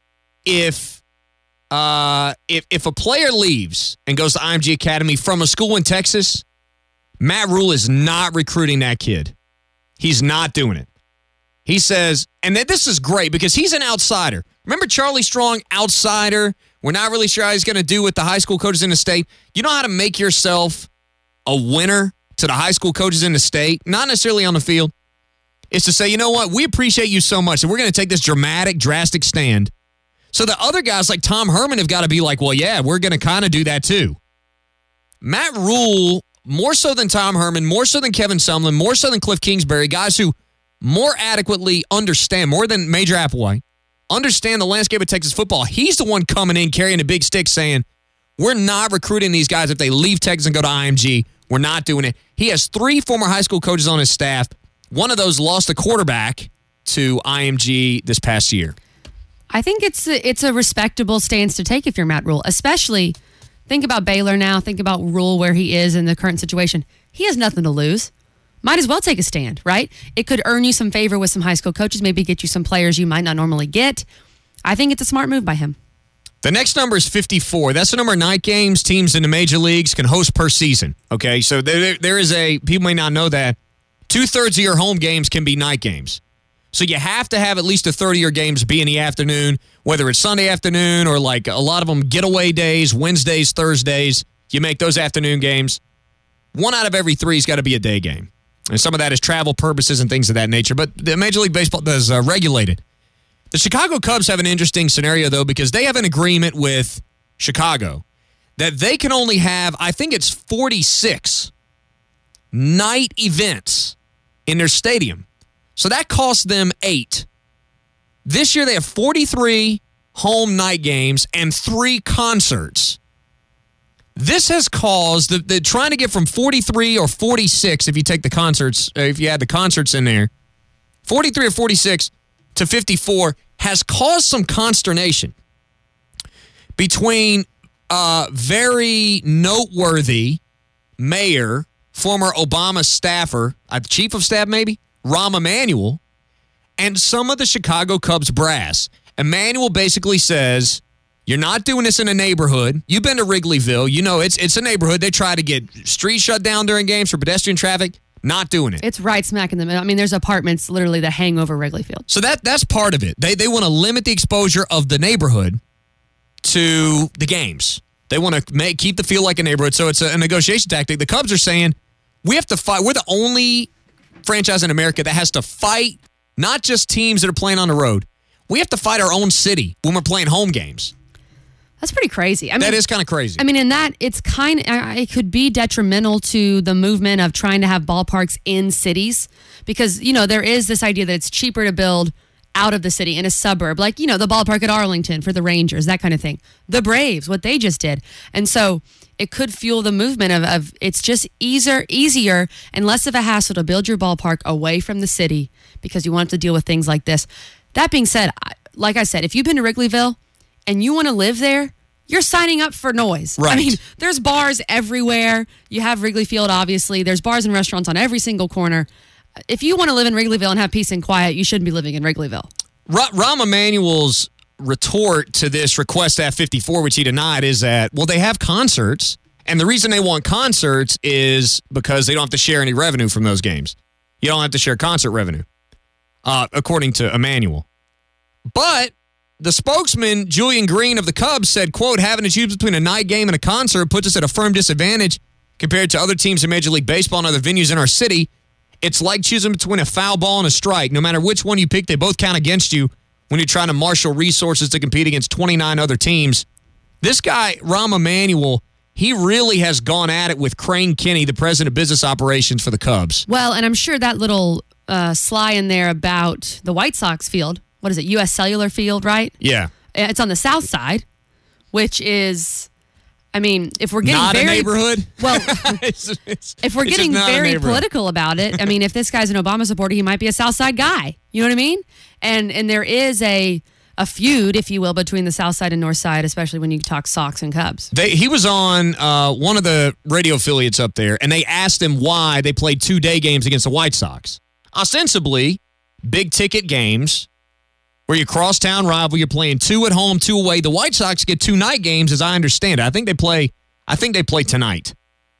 if uh, if if a player leaves and goes to I M G Academy from a school in Texas, Matt Rule is not recruiting that kid. He's not doing it. He says, and then this is great because he's an outsider. Remember Charlie Strong, outsider? We're not really sure how he's going to do with the high school coaches in the state. You know how to make yourself a winner to the high school coaches in the state? Not necessarily on the field. It's to say, you know what? We appreciate you so much, and we're going to take this dramatic, drastic stand. So the other guys like Tom Herman have got to be like, well, yeah, we're going to kind of do that too. Matt Rule, more so than Tom Herman, more so than Kevin Sumlin, more so than Cliff Kingsbury, guys who more adequately understand, more than Major Applewhite, understand the landscape of Texas football. He's the one coming in carrying a big stick saying, we're not recruiting these guys if they leave Texas and go to I M G. We're not doing it. He has three former high school coaches on his staff. One of those lost a quarterback to I M G this past year. I think it's a, it's a respectable stance to take if you're Matt Rule, especially think about Baylor now, think about Rule where he is in the current situation. He has nothing to lose. Might as well take a stand, right? It could earn you some favor with some high school coaches, maybe get you some players you might not normally get. I think it's a smart move by him. The next number is fifty-four. That's the number of night games teams in the major leagues can host per season. Okay, so there, there is a, people may not know that, two-thirds of your home games can be night games. So you have to have at least a third of your games be in the afternoon, whether it's Sunday afternoon or like a lot of them getaway days, Wednesdays, Thursdays. You make those afternoon games. One out of every three has got to be a day game. And some of that is travel purposes and things of that nature. But the Major League Baseball does uh, regulate it. The Chicago Cubs have an interesting scenario, though, because they have an agreement with Chicago that they can only have, I think it's forty-six night events in their stadium. So that costs them eight. This year they have forty-three home night games and three concerts. This has caused, the, the trying to get from forty-three or forty-six, if you take the concerts, if you add the concerts in there, forty-three or forty-six to fifty-four has caused some consternation between a very noteworthy mayor, former Obama staffer, uh, chief of staff maybe, Rahm Emanuel, and some of the Chicago Cubs brass. Emanuel basically says, you're not doing this in a neighborhood. You've been to Wrigleyville. You know, it's it's a neighborhood. They try to get streets shut down during games for pedestrian traffic. Not doing it. It's right smack in the middle. I mean, there's apartments literally that hang over Wrigley Field. So that that's part of it. They they want to limit the exposure of the neighborhood to the games. They want to make keep the feel like a neighborhood. So it's a, a negotiation tactic. The Cubs are saying, we have to fight. We're the only franchise in America that has to fight not just teams that are playing on the road. We have to fight our own city when we're playing home games. That's pretty crazy. I mean, that is kind of crazy. I mean, in that, it's kind of, it could be detrimental to the movement of trying to have ballparks in cities because, you know, there is this idea that it's cheaper to build out of the city in a suburb, like, you know, the ballpark at Arlington for the Rangers, that kind of thing. The Braves, what they just did. And so it could fuel the movement of, of it's just easier, easier and less of a hassle to build your ballpark away from the city because you want to deal with things like this. That being said, like I said, if you've been to Wrigleyville and you want to live there, you're signing up for noise. Right. I mean, there's bars everywhere. You have Wrigley Field, obviously. There's bars and restaurants on every single corner. If you want to live in Wrigleyville and have peace and quiet, you shouldn't be living in Wrigleyville. Rahm Emanuel's retort to this request at fifty-four, which he denied, is that, well, they have concerts, and the reason they want concerts is because they don't have to share any revenue from those games. You don't have to share concert revenue, uh, according to Emanuel. But the spokesman, Julian Green of the Cubs, said, quote, having to choose between a night game and a concert puts us at a firm disadvantage compared to other teams in Major League Baseball and other venues in our city. It's like choosing between a foul ball and a strike. No matter which one you pick, they both count against you when you're trying to marshal resources to compete against twenty-nine other teams. This guy, Rahm Emanuel, he really has gone at it with Crane Kinney, the president of business operations for the Cubs. Well, and I'm sure that little uh, sly in there about the White Sox field, what is it, U S Cellular Field, right? Yeah. It's on the south side, which is, I mean, if we're getting not very... a neighborhood? Well, it's, it's, if we're it's getting just not a very neighborhood. political about it, I mean, if this guy's an Obama supporter, he might be a South Side guy. You know what I mean? And and there is a a feud, if you will, between the South Side and North Side, especially when you talk Sox and Cubs. They, he was on uh, one of the radio affiliates up there, and they asked him why they played two day games against the White Sox. Ostensibly, big ticket games where you crosstown rival, you're playing two at home, two away. The White Sox get two night games, as I understand it. I think they play. I think they play tonight.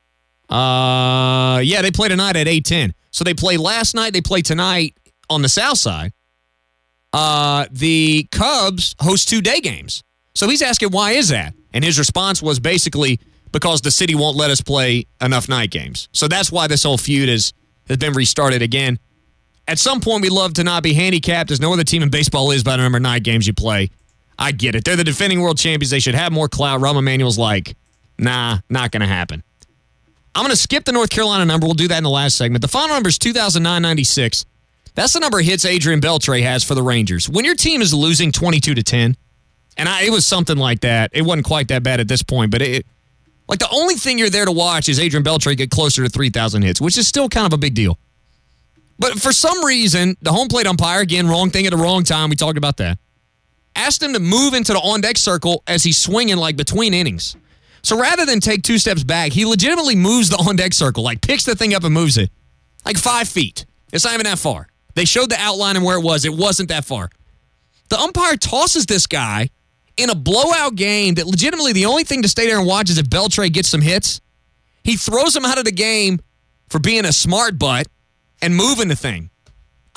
Uh, yeah, they play tonight at eight ten. So they play last night. They play tonight on the South Side. Uh, the Cubs host two day games. So he's asking, why is that? And his response was basically because the city won't let us play enough night games. So that's why this whole feud is, has been restarted again. At some point, we love to not be handicapped, as no other team in baseball is by the number of night games you play. I get it. They're the defending world champions. They should have more clout. Rahm Emanuel's like, nah, not going to happen. I'm going to skip the North Carolina number. We'll do that in the last segment. The final number is two thousand nine ninety-six. That's the number hits Adrian Beltre has for the Rangers. When your team is losing twenty-two to ten, and I, it was something like that. It wasn't quite that bad at this point, but it, like the only thing you're there to watch is Adrian Beltre get closer to three thousand hits, which is still kind of a big deal. But for some reason, the home plate umpire, again, wrong thing at the wrong time, we talked about that, asked him to move into the on-deck circle as he's swinging like between innings. So rather than take two steps back, he legitimately moves the on-deck circle, like picks the thing up and moves it like five feet. It's not even that far. They showed the outline and where it was. It wasn't that far. The umpire tosses this guy in a blowout game that legitimately the only thing to stay there and watch is if Beltre gets some hits. He throws him out of the game for being a smart butt and moving the thing. I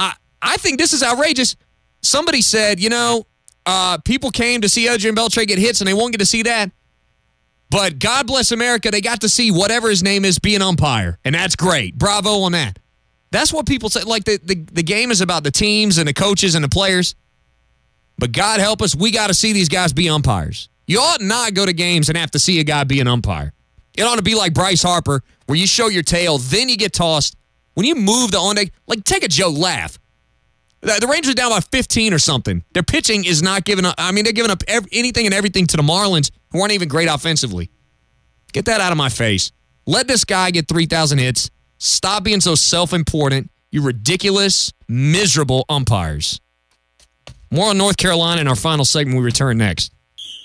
I think this is outrageous. Somebody said, you know, uh, people came to see Adrian Beltre get hits, and they won't get to see that. But God bless America, they got to see whatever his name is be an umpire, and that's great. Bravo on that. That's what people say. Like, the, the, the game is about the teams and the coaches and the players. But God help us, we got to see these guys be umpires. You ought not go to games and have to see a guy be an umpire. It ought to be like Bryce Harper, where you show your tail, then you get tossed. When you move the on deck, like, take a joke, laugh. The, the Rangers are down by fifteen or something. Their pitching is not giving up. I mean, they're giving up every, anything and everything to the Marlins, who aren't even great offensively. Get that out of my face. Let this guy get three thousand hits. Stop being so self-important. You ridiculous, miserable umpires. More on North Carolina in our final segment. We return next.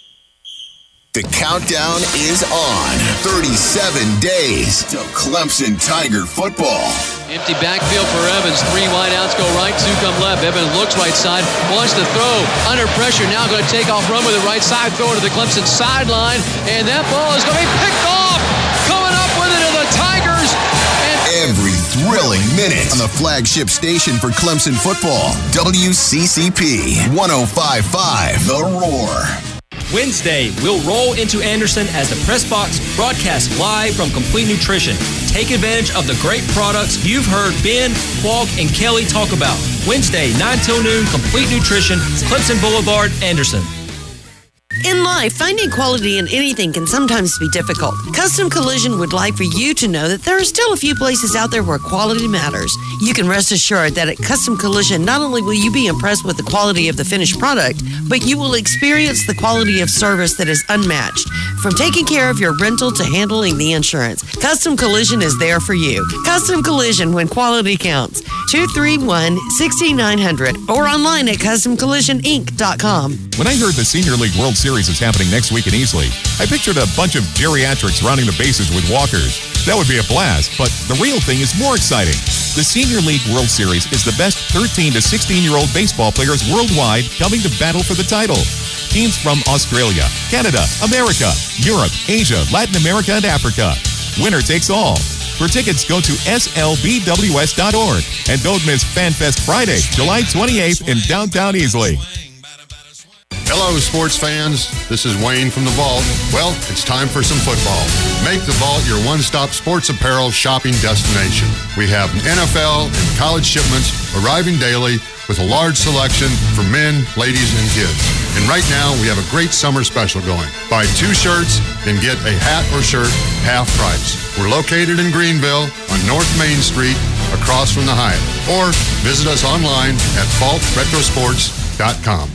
The countdown is on. thirty-seven days to Clemson Tiger football. Empty backfield for Evans. Three wideouts go right, two come left. Evans looks right side, wants to throw. Under pressure, now going to take off, run with the right side, throw to the Clemson sideline, and that ball is going to be picked off. Coming up with it are the Tigers. And Every thrilling minute on the flagship station for Clemson football, W C C P one oh five point five The Roar. Wednesday, we'll roll into Anderson as the Press Box broadcasts live from Complete Nutrition. Take advantage of the great products you've heard Ben, Qualk, and Kelly talk about. Wednesday, nine till noon, Complete Nutrition, Clemson Boulevard, Anderson. In life, finding quality in anything can sometimes be difficult. Custom Collision would like for you to know that there are still a few places out there where quality matters. You can rest assured that at Custom Collision, not only will you be impressed with the quality of the finished product, but you will experience the quality of service that is unmatched. From taking care of your rental to handling the insurance, Custom Collision is there for you. Custom Collision, when quality counts. two three one, six nine zero zero or online at custom collision inc dot com. When I heard the Senior League World Series is happening next week in Easley, I pictured a bunch of geriatrics rounding the bases with walkers. That would be a blast, but the real thing is more exciting. The Senior League World Series is the best thirteen to sixteen-year-old baseball players worldwide coming to battle for the title. Teams from Australia, Canada, America, Europe, Asia, Latin America, and Africa. Winner takes all. For tickets, go to S L B W S dot org. And don't miss FanFest Friday, July twenty-eighth in downtown Easley. Hello, sports fans. This is Wayne from The Vault. Well, it's time for some football. Make The Vault your one-stop sports apparel shopping destination. We have N F L and college shipments arriving daily with a large selection for men, ladies, and kids. And right now, we have a great summer special going. Buy two shirts and get a hat or shirt half price. We're located in Greenville on North Main Street, across from the Hyatt. Or visit us online at vault retrosports dot com.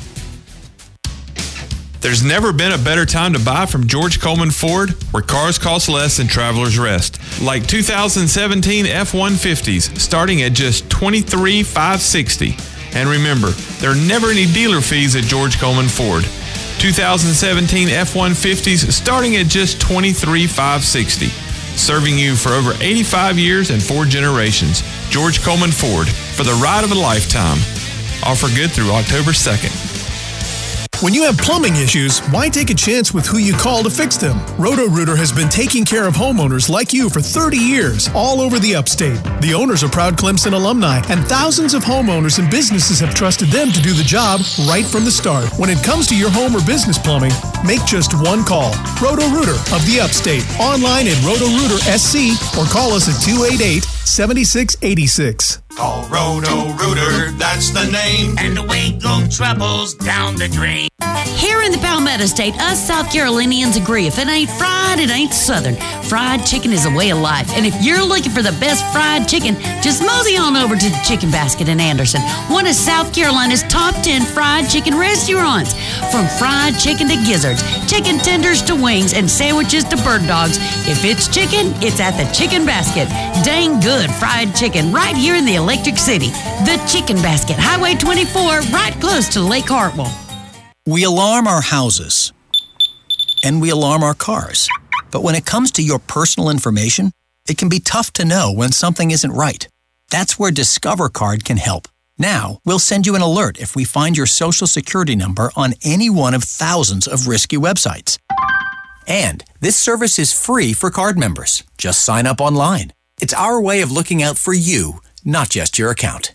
There's never been a better time to buy from George Coleman Ford, where cars cost less than travelers rest. Like two thousand seventeen F one fifties, starting at just twenty-three thousand five hundred sixty dollars. And remember, there are never any dealer fees at George Coleman Ford. two thousand seventeen F one fifties, starting at just twenty-three thousand five hundred sixty dollars. Serving you for over eighty-five years and four generations. George Coleman Ford, for the ride of a lifetime. Offer good through October second. When you have plumbing issues, why take a chance with who you call to fix them? Roto-Rooter has been taking care of homeowners like you for thirty years, all over the upstate. The owners are proud Clemson alumni, and thousands of homeowners and businesses have trusted them to do the job right from the start. When it comes to your home or business plumbing, make just one call. Roto-Rooter of the upstate. Online at Roto Rooter S C or call us at two eight eight, seven six eight six. Call Roto-Rooter, that's the name, and away go troubles down the drain. Here in the Palmetto State, us South Carolinians agree. If it ain't fried, it ain't Southern. Fried chicken is a way of life. And if you're looking for the best fried chicken, just mosey on over to the Chicken Basket in Anderson, one of South Carolina's top ten fried chicken restaurants. From fried chicken to gizzards, chicken tenders to wings, and sandwiches to bird dogs. If it's chicken, it's at the Chicken Basket. Dang good fried chicken right here in the Electric City. The Chicken Basket, Highway twenty-four, right close to Lake Hartwell. We alarm our houses, and we alarm our cars. But when it comes to your personal information, it can be tough to know when something isn't right. That's where Discover Card can help. Now, we'll send you an alert if we find your social security number on any one of thousands of risky websites. And this service is free for card members. Just sign up online. It's our way of looking out for you, not just your account.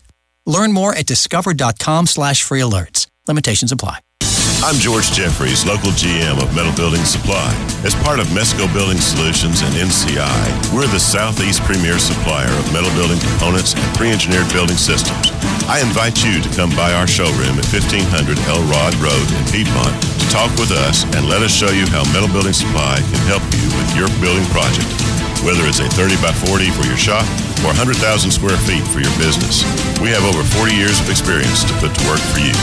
Learn more at discover.com slash free alerts. Limitations apply. I'm George Jeffries, local G M of Metal Building Supply. As part of Mesco Building Solutions and N C I, we're the Southeast premier supplier of metal building components and pre-engineered building systems. I invite you to come by our showroom at fifteen hundred Elrod Road in Piedmont to talk with us and let us show you how Metal Building Supply can help you with your building project. Whether it's a thirty by forty for your shop or one hundred thousand square feet for your business, we have over forty years of experience to put to work for you.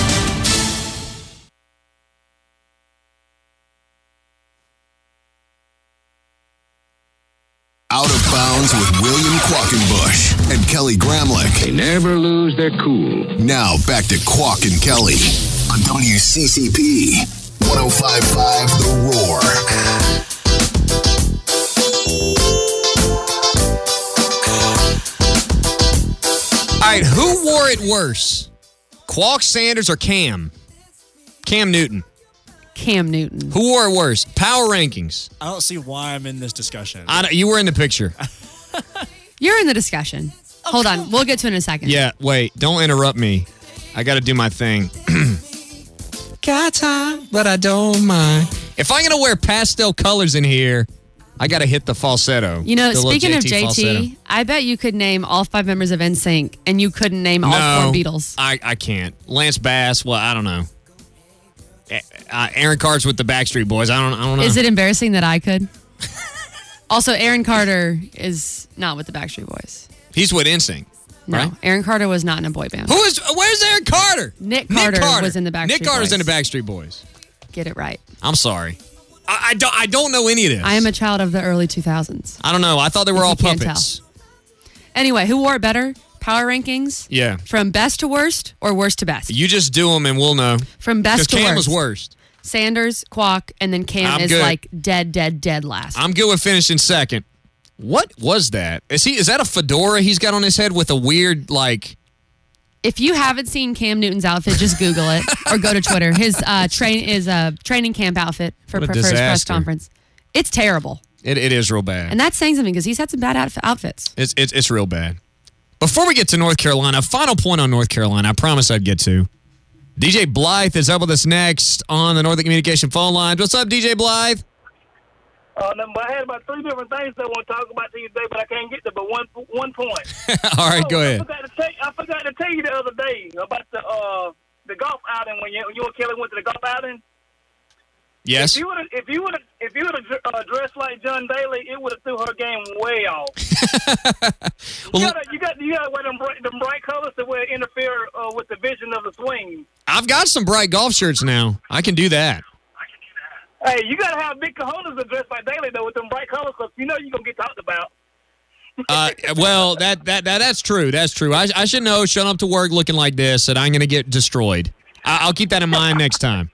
Out of Bounds with William Quackenbush and Kelly Gramlich. They never lose their cool. Now back to Quack and Kelly on W C C P one oh five point five The Roar. All right, who wore it worse? Quack, Sanders, or Cam? Cam Newton. Cam Newton. Who wore it worse? Power rankings. I don't see why I'm in this discussion. I don't, you were in the picture. You're in the discussion. Hold on. We'll get to it in a second. Yeah, wait. Don't interrupt me. I got to do my thing. Got time, but I don't mind. If I'm going to wear pastel colors in here, I got to hit the falsetto. You know, The little speaking of J T, falsetto. I bet you could name all five members of N Sync, and you couldn't name all No, four Beatles. I, I can't. Lance Bass, well, I don't know. Uh, Aaron Carter's with the Backstreet Boys. I don't, I don't know. Is it embarrassing that I could? Also, Aaron Carter is not with the Backstreet Boys. He's with N Sync, No, right? Aaron Carter was not in a boy band. Who is? Where's Aaron Carter? Nick Carter, Nick Carter. was in the Backstreet Nick Carter's Boys. in the Backstreet Boys. Get it right. I'm sorry. I, I don't. I don't know any of this. I am a child of the early two thousands. I don't know. I thought they were If all you can't puppets. Anyway, who wore it better? Power rankings? Yeah. From best to worst or worst to best? You just do them and we'll know. From best to Because Cam worst. was worst. Sanders, Quack, and then Cam I'm is good. like dead, dead, dead last. I'm good with finishing second. What was that? Is he? Is that a fedora he's got on his head with a weird like? If you haven't seen Cam Newton's outfit, just Google it or go to Twitter. His uh, train is a training camp outfit for, What a for his press disaster. conference. It's terrible, It, it is real bad. and that's saying something because he's had some bad outf- outfits. It's, it's it's real bad. Before we get to North Carolina, final point on North Carolina, I promise I'd get to. D J Blythe is up with us next on the Northern Communication phone lines. What's up, D J Blythe? Uh, no, but I had about three different things I want to talk about to you today, but I can't get to but one one point. All right, Oh, go I ahead. forgot, to tell, I forgot to tell you the other day about the uh, the golf outing when you, when you and Kelly went to the golf outing. Yes. If you would have, if you would have, if you would have uh, dressed like John Daly, it would have threw her game way off. you got you got you got to wear them bright, them bright colors that will interfere uh, with the vision of the swing. I've got some bright golf shirts now. I can do that. Hey, you got to have big cojones to dress like Daly though with them bright colors, because you know you're gonna get talked about. Uh, well, that, that that that's true. That's true. I, I should know, showing up to work looking like this, that I'm going to get destroyed. I, I'll keep that in mind next time.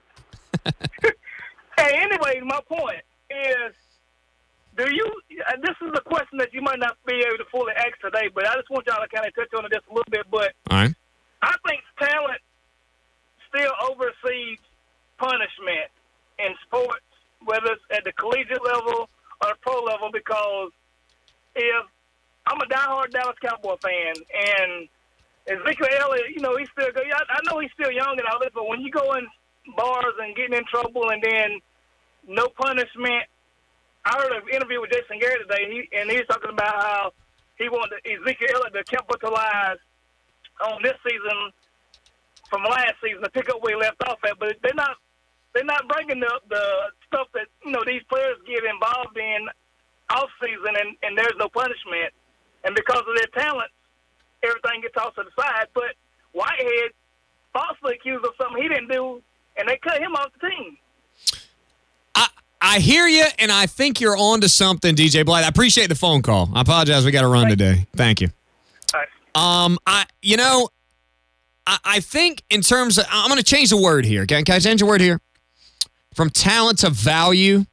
Hey, anyway, my point is, do you? Uh, this is a question that you might not be able to fully ask today, but I just want y'all to kind of touch on it just a little bit. But All right. I think talent still oversees punishment in sports, whether it's at the collegiate level or the pro level, because if I'm a diehard Dallas Cowboy fan, and Ezekiel Elliott, you know, he's still good. I, I know he's still young and all this, but when you go in bars and getting in trouble and then no punishment, I heard an interview with Jason Garrett today, he, and he's talking about how he wanted Ezekiel Elliott to capitalize on this season from last season to pick up where he left off at, but they're not they're not bringing up the, the stuff that, you know, these players get involved in off season, and, and there's no punishment. And because of their talents, everything gets tossed to the side. But Whitehead falsely accused of something he didn't do, and they cut him off the team. I I hear you, and I think you're on to something, D J Blythe. I appreciate the phone call. I apologize. We got to run today. Thank you. Um, I you know, I, I think in terms of, I'm going to change the word here. Can, can I change the word here? From talent to value.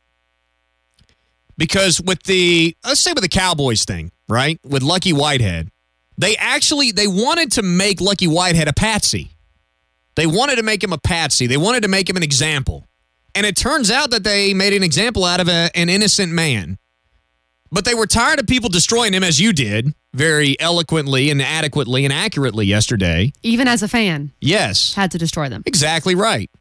Because with the, let's say with the Cowboys thing, right? With Lucky Whitehead, they actually, they wanted to make Lucky Whitehead a patsy. They wanted to make him a patsy. They wanted to make him an example. And it turns out that they made an example out of a, an innocent man. But they were tired of people destroying him, as you did, very eloquently and adequately and accurately yesterday. Even as a fan. Yes. Had to destroy them. Exactly right.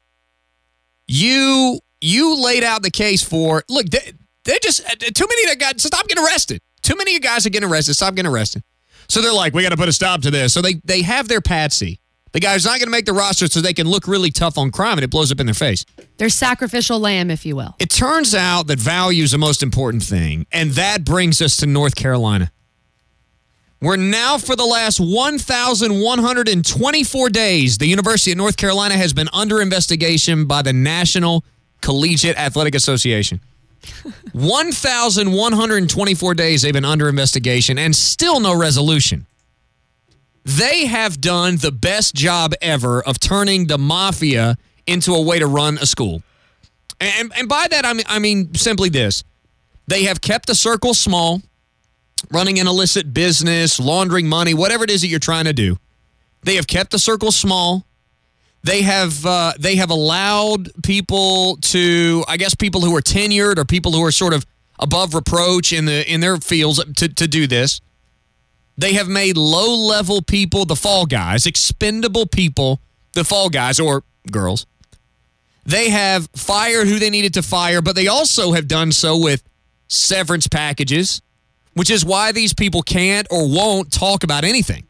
You you laid out the case for, look, they, they just, too many that got, stop getting arrested. Too many guys are getting arrested. Stop getting arrested. So they're like, we got to put a stop to this. So they, they have their patsy. The guy's not going to make the roster so they can look really tough on crime and it blows up in their face. Their sacrificial lamb, if you will. It turns out that value is the most important thing, and that brings us to North Carolina. We're now, for the last one thousand one hundred twenty-four days, the University of North Carolina has been under investigation by the National Collegiate Athletic Association. one thousand one hundred twenty-four days they've been under investigation, and still no resolution. They have done the best job ever of turning the mafia into a way to run a school. And, and by that, I mean, I mean simply this. They have kept the circle small, running an illicit business, laundering money, whatever it is that you're trying to do. They have kept the circle small. They have uh, they have allowed people to, I guess, people who are tenured or people who are sort of above reproach in the in their fields to, to do this. They have made low-level people the fall guys, expendable people the fall guys or girls. They have fired who they needed to fire, but they also have done so with severance packages, which is why these people can't or won't talk about anything.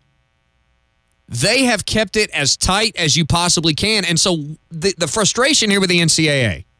They have kept it as tight as you possibly can. And so the, the frustration here with the N C double A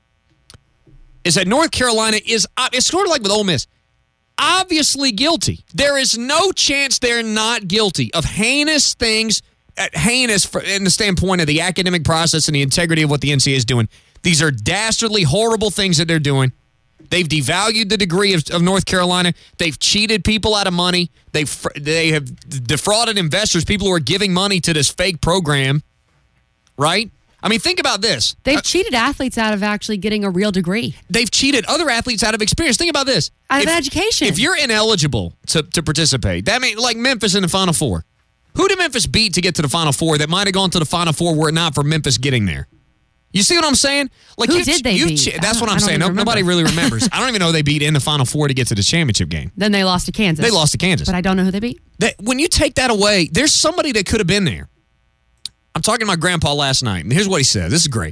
is that North Carolina is, it's sort of like with Ole Miss, obviously guilty. There is no chance they're not guilty of heinous things, uh, heinous for, in the standpoint of the academic process and the integrity of what the N C double A is doing. These are dastardly, horrible things that they're doing. They've devalued the degree of, of North Carolina. They've cheated people out of money. They've they have defrauded investors, people who are giving money to this fake program, right? I mean, think about this. They've uh, cheated athletes out of actually getting a real degree. They've cheated other athletes out of experience. Think about this. Out of if, education. If you're ineligible to, to participate, that means like Memphis in the Final Four. Who did Memphis beat to get to the Final Four that might have gone to the Final Four were it not for Memphis getting there? You see what I'm saying? Like Who you, did they you, beat? That's what I I'm don't saying. even No, nobody really remembers. I don't even know they beat in the Final Four to get to the championship game. Then they lost to Kansas. They lost to Kansas. But I don't know who they beat. That, when you take that away, there's somebody that could have been there. I'm talking to my grandpa last night, and here's what he said. This is great.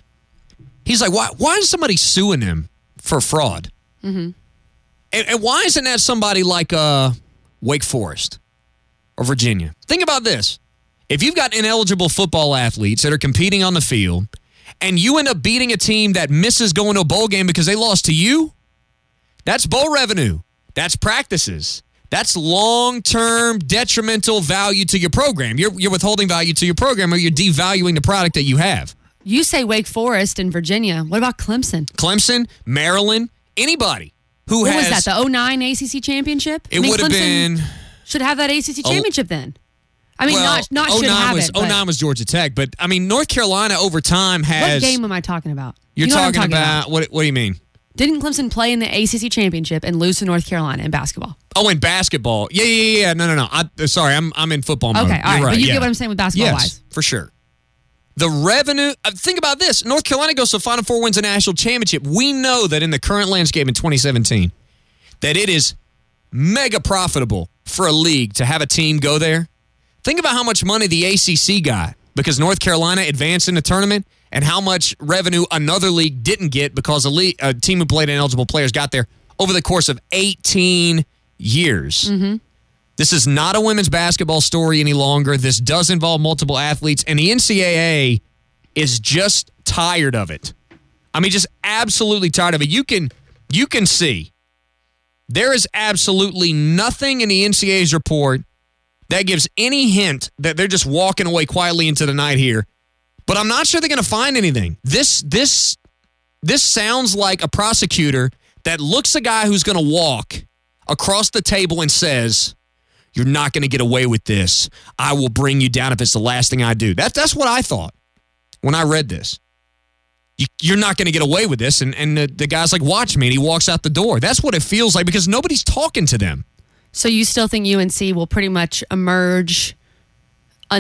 He's like, why, why is somebody suing him for fraud? Mm-hmm. And, and why isn't that somebody like uh, Wake Forest or Virginia? Think about this. If you've got ineligible football athletes that are competing on the field and you end up beating a team that misses going to a bowl game because they lost to you, that's bowl revenue. That's practices. That's long-term detrimental value to your program. You're, you're withholding value to your program or you're devaluing the product that you have. You say Wake Forest and Virginia. What about Clemson? Clemson, Maryland, anybody who what has... What was that, the oh nine A C C championship? It I mean, would have been... Should have that A C C championship oh, then. I mean, well, not, not should have was, it. oh nine was Georgia Tech, but I mean, North Carolina over time has... What game am I talking about? You're you know talking, what I'm talking about, about, what What do you mean? Didn't Clemson play in the A C C championship and lose to North Carolina in basketball? Oh, in basketball. Yeah, yeah, yeah. No, no, no. I, sorry, I'm I'm in football mode. Okay, all right. right. But you yeah. get what I'm saying with basketball-wise. Yes, for sure. The revenue, uh, think about this. North Carolina goes to Final Four, wins a national championship. We know that in the current landscape in twenty seventeen, that it is mega profitable for a league to have a team go there. Think about how much money the A C C got because North Carolina advanced in the tournament and how much revenue another league didn't get because a, league, a team who played ineligible players got there over the course of eighteen years. Mm-hmm. This is not a women's basketball story any longer. This does involve multiple athletes, and the N C double A is just tired of it. I mean, just absolutely tired of it. You can, you can see there is absolutely nothing in the N C double A's report that gives any hint that they're just walking away quietly into the night here. But I'm not sure they're going to find anything. This, this, this sounds like a prosecutor that looks a guy who's going to walk across the table and says, "You're not going to get away with this. I will bring you down if it's the last thing I do." That, that's what I thought when I read this. You, you're not going to get away with this. And, and the, the guy's like, "Watch me." And he walks out the door. That's what it feels like because nobody's talking to them. So you still think U N C will pretty much emerge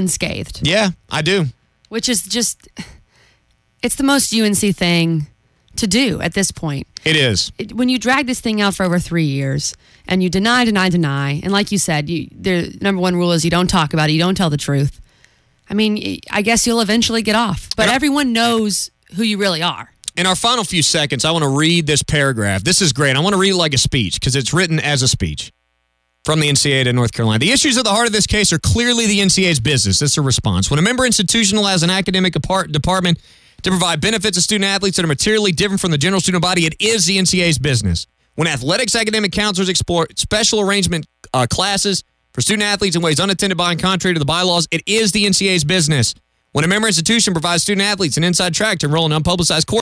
unscathed? Yeah, I do. Which is just, it's the most U N C thing to do at this point. It is. It, when you drag this thing out for over three years and you deny, deny, deny, and like you said, you, the number one rule is you don't talk about it, you don't tell the truth. I mean, I guess you'll eventually get off. But everyone knows who you really are. In our final few seconds, I want to read this paragraph. This is great. I want to read it like a speech because it's written as a speech from the N C A A to North Carolina. The issues at the heart of this case are clearly the N C A A's business. That's a response. When a member institutional has an academic apart- department to provide benefits to student athletes that are materially different from the general student body, it is the N C A A's business. When athletics academic counselors explore special arrangement uh, classes for student athletes in ways unattended by and contrary to the bylaws, it is the N C A A's business. When a member institution provides student athletes an inside track to enroll in unpublicized courses,